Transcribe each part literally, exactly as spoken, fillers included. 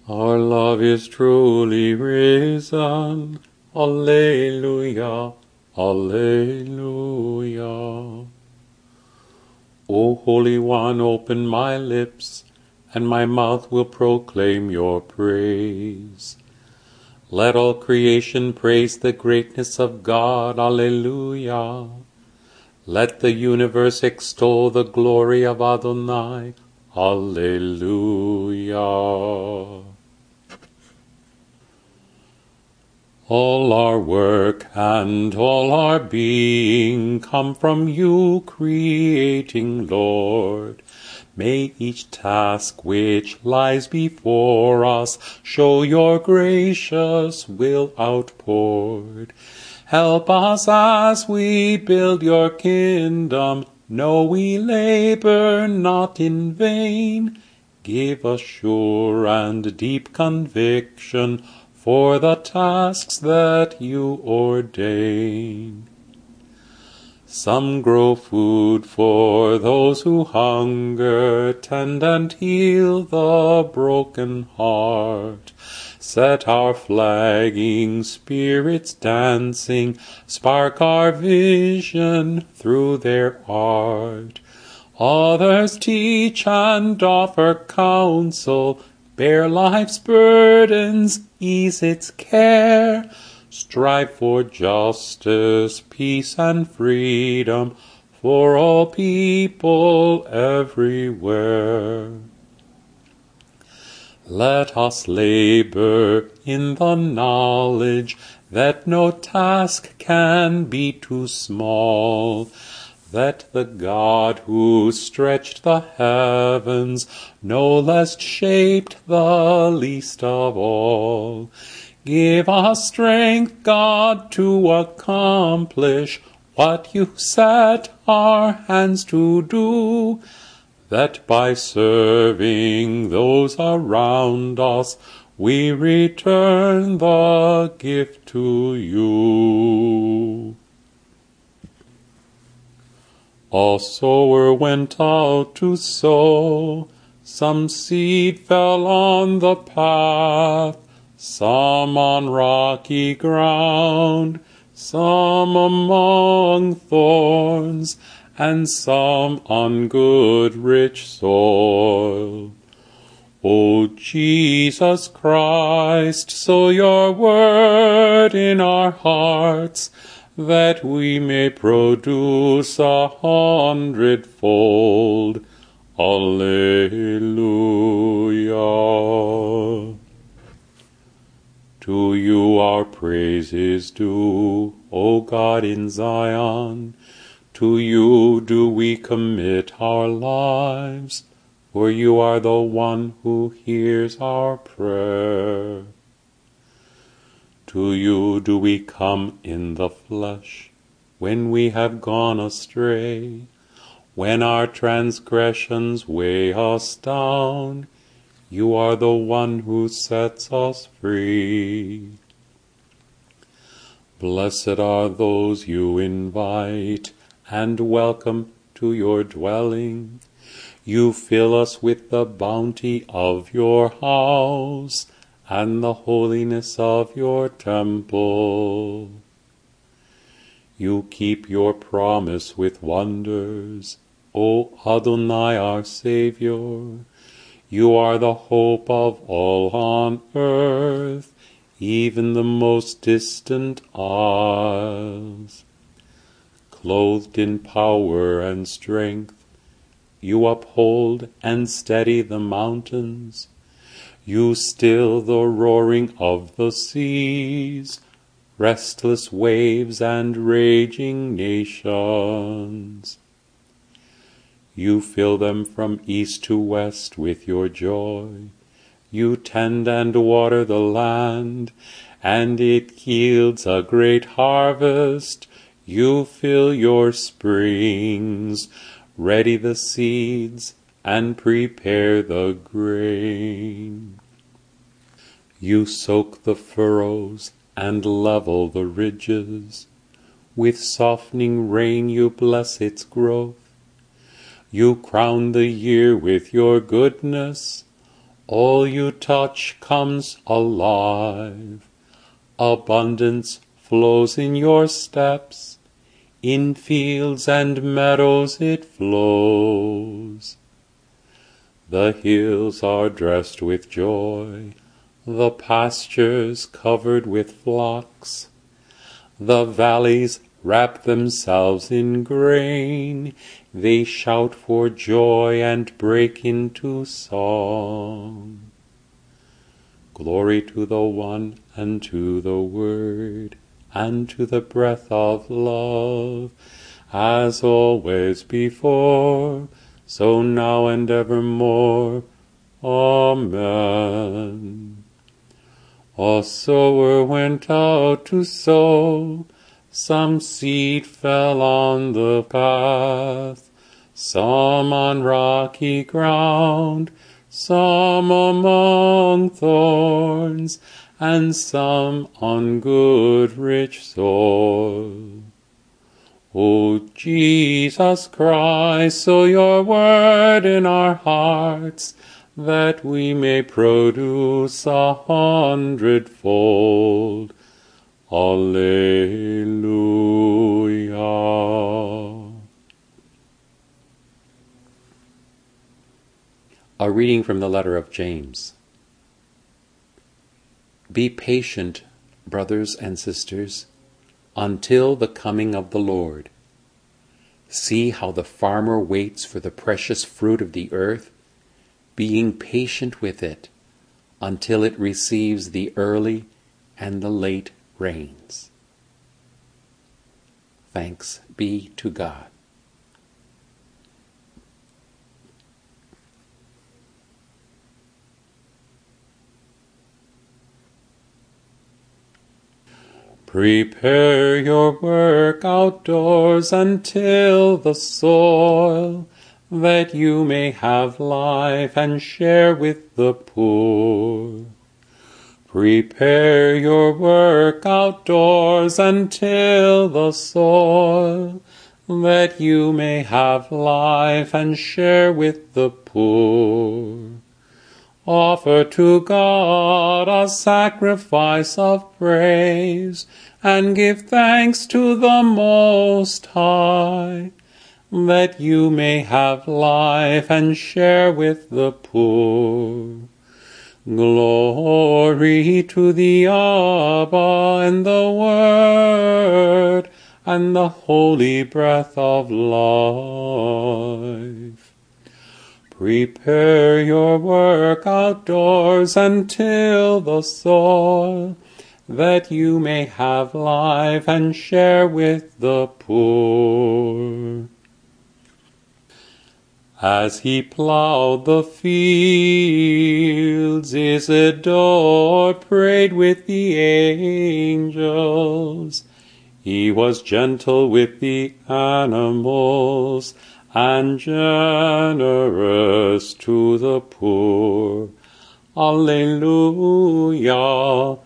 Our love is truly risen. Alleluia, Alleluia. O Holy One, open my lips, and my mouth will proclaim your praise. Let all creation praise the greatness of God. Alleluia. Let the universe extol the glory of Adonai. Alleluia. All our work and all our being come from you, creating Lord. May each task which lies before us show your gracious will outpoured. Help us as we build your kingdom. Know we labor not in vain. Give us sure and deep conviction for the tasks that you ordain. Some grow food for those who hunger, tend and heal the broken heart. Set our flagging spirits dancing, spark our vision through their art. Others teach and offer counsel, bear life's burdens, ease its care. Strive for justice, peace, and freedom for all people everywhere. Let us labor in the knowledge that no task can be too small, that the God who stretched the heavens no less shaped the least of all. Give us strength, God, to accomplish what you set our hands to do, that by serving those around us we return the gift to you. A sower went out to sow. Some seed fell on the path, some on rocky ground, some among thorns, and some on good rich soil. O Jesus Christ, sow your word in our hearts, that we may produce a hundredfold. Alleluia. To you our praise is due, O God in Zion. To you do we commit our lives, for you are the one who hears our prayer. To you do we come in the flesh, when we have gone astray, when our transgressions weigh us down. You are the one who sets us free. Blessed are those you invite and welcome to your dwelling. You fill us with the bounty of your house and the holiness of your temple. You keep your promise with wonders, O Adonai our Saviour. You are the hope of all on earth, even the most distant isles. Clothed in power and strength, you uphold and steady the mountains. You still the roaring of the seas, restless waves and raging nations. You fill them from east to west with your joy. You tend and water the land, and it yields a great harvest. You fill your springs, ready the seeds, and prepare the grain. You soak the furrows and level the ridges. With softening rain you bless its growth. You crown the year with your goodness. All you touch comes alive. Abundance flows in your steps. In fields and meadows it flows. The hills are dressed with joy, the pastures covered with flocks. The valleys wrap themselves in grain, they shout for joy and break into song. Glory to the One, and to the Word, and to the breath of love, as always before, so now and evermore. Amen. A sower went out to sow. Some seed fell on the path, some on rocky ground, some among thorns, and some on good rich soil. O Jesus Christ, sow your word in our hearts, that we may produce a hundredfold. Alleluia. A reading from the letter of James. Be patient, brothers and sisters, until the coming of the Lord. See how the farmer waits for the precious fruit of the earth, being patient with it until it receives the early and the late rains. Thanks be to God. Prepare your work outdoors and till the soil, that you may have life and share with the poor. Prepare your work outdoors and till the soil, that you may have life and share with the poor. Offer to God a sacrifice of praise, and give thanks to the Most High, that you may have life and share with the poor. Glory to the Abba and the Word and the holy breath of life. Prepare your work outdoors and till the soil, that you may have life and share with the poor. As he plowed the fields, Isidore prayed with the angels. He was gentle with the animals and generous to the poor. Alleluia,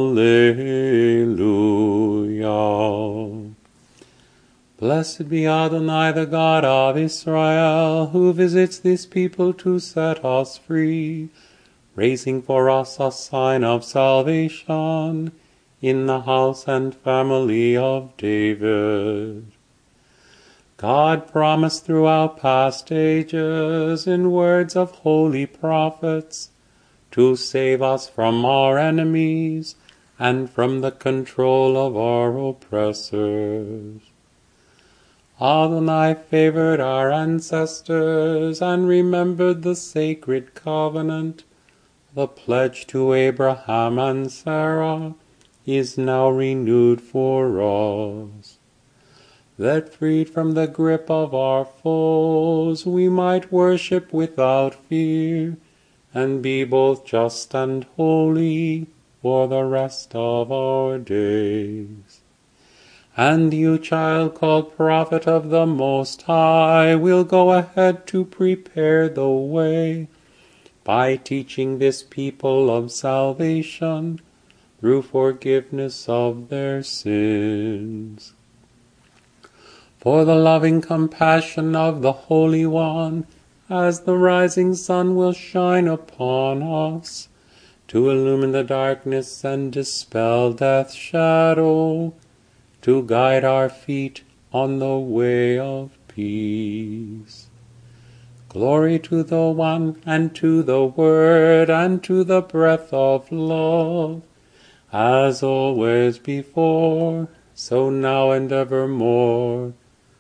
alleluia. Blessed be Adonai, the God of Israel, who visits this people to set us free, raising for us a sign of salvation in the house and family of David. God promised throughout past ages in words of holy prophets to save us from our enemies and from the control of our oppressors. Adonai favored our ancestors and remembered the sacred covenant. The pledge to Abraham and Sarah is now renewed for us, that freed from the grip of our foes we might worship without fear and be both just and holy for the rest of our days. And you, child called prophet of the Most High, will go ahead to prepare the way by teaching this people of salvation through forgiveness of their sins. For the loving compassion of the Holy One as the rising sun will shine upon us, to illumine the darkness and dispel death's shadow, to guide our feet on the way of peace. Glory to the One, and to the Word, and to the breath of love, as always before, so now and evermore.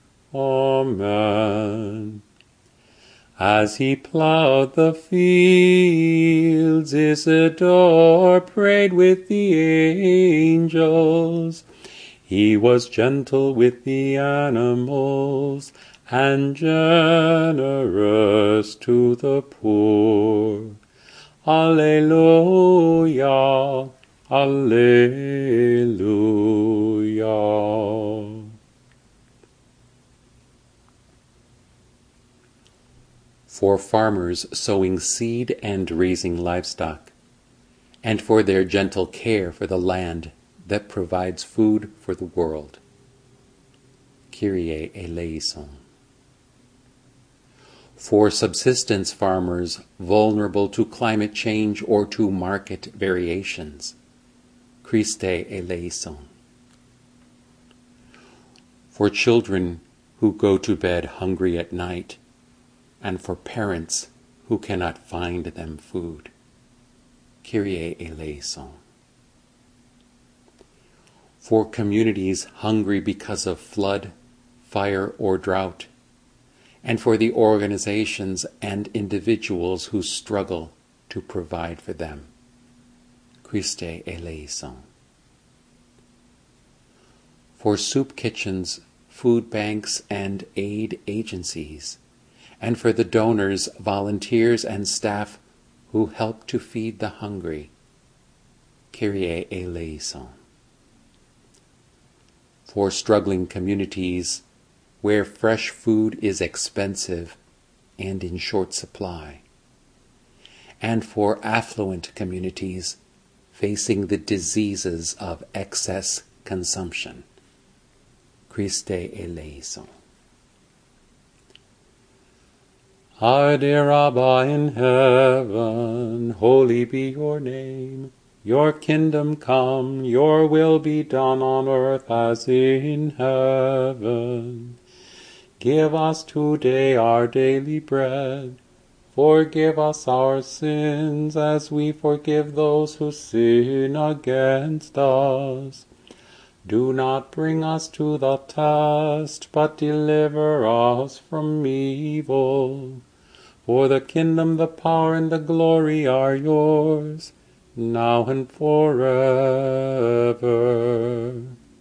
Amen. As he plowed the fields, Isidore prayed with the angels. He was gentle with the animals, and generous to the poor. Alleluia, alleluia. For farmers sowing seed and raising livestock, and for their gentle care for the land that provides food for the world. Kyrie eleison. For subsistence farmers vulnerable to climate change or to market variations. Christe eleison. For children who go to bed hungry at night, and for parents who cannot find them food. Kyrie eleison. For communities hungry because of flood, fire, or drought, and for the organizations and individuals who struggle to provide for them. Christe eleison. For soup kitchens, food banks, and aid agencies, and for the donors, volunteers, and staff who help to feed the hungry. Kyrie eleison. For struggling communities where fresh food is expensive and in short supply, and for affluent communities facing the diseases of excess consumption. Christe eleison. Our dear Abba in heaven, holy be your name. Your kingdom come, your will be done on earth as in heaven. Give us today our daily bread. Forgive us our sins as we forgive those who sin against us. Do not bring us to the test, but deliver us from evil. For the kingdom, the power, and the glory are yours, now and forever.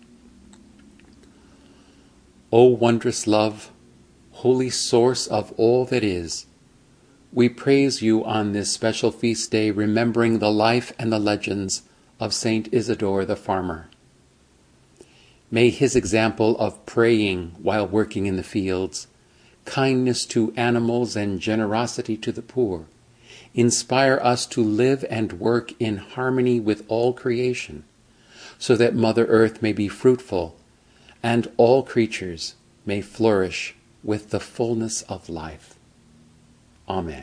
O wondrous love, holy source of all that is, we praise you on this special feast day, remembering the life and the legends of Saint Isidore the farmer. May his example of praying while working in the fields, kindness to animals, and generosity to the poor inspire us to live and work in harmony with all creation, so that Mother Earth may be fruitful and all creatures may flourish with the fullness of life. Amen.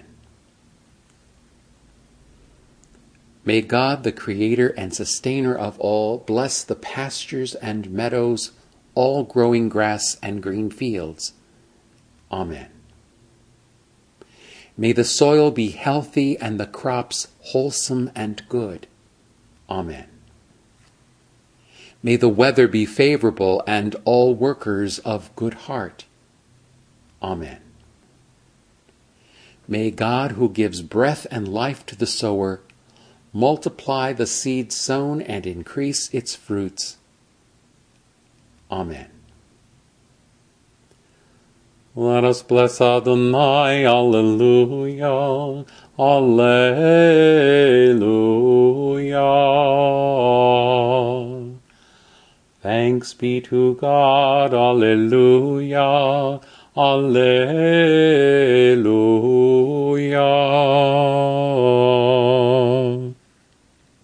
May God, the Creator and Sustainer of all, bless the pastures and meadows, all growing grass and green fields. Amen. May the soil be healthy and the crops wholesome and good. Amen. May the weather be favorable and all workers of good heart. Amen. May God, who gives breath and life to the sower, multiply the seed sown and increase its fruits. Amen. Let us bless Adonai, Alleluia, Alleluia. Thanks be to God, Alleluia, Alleluia.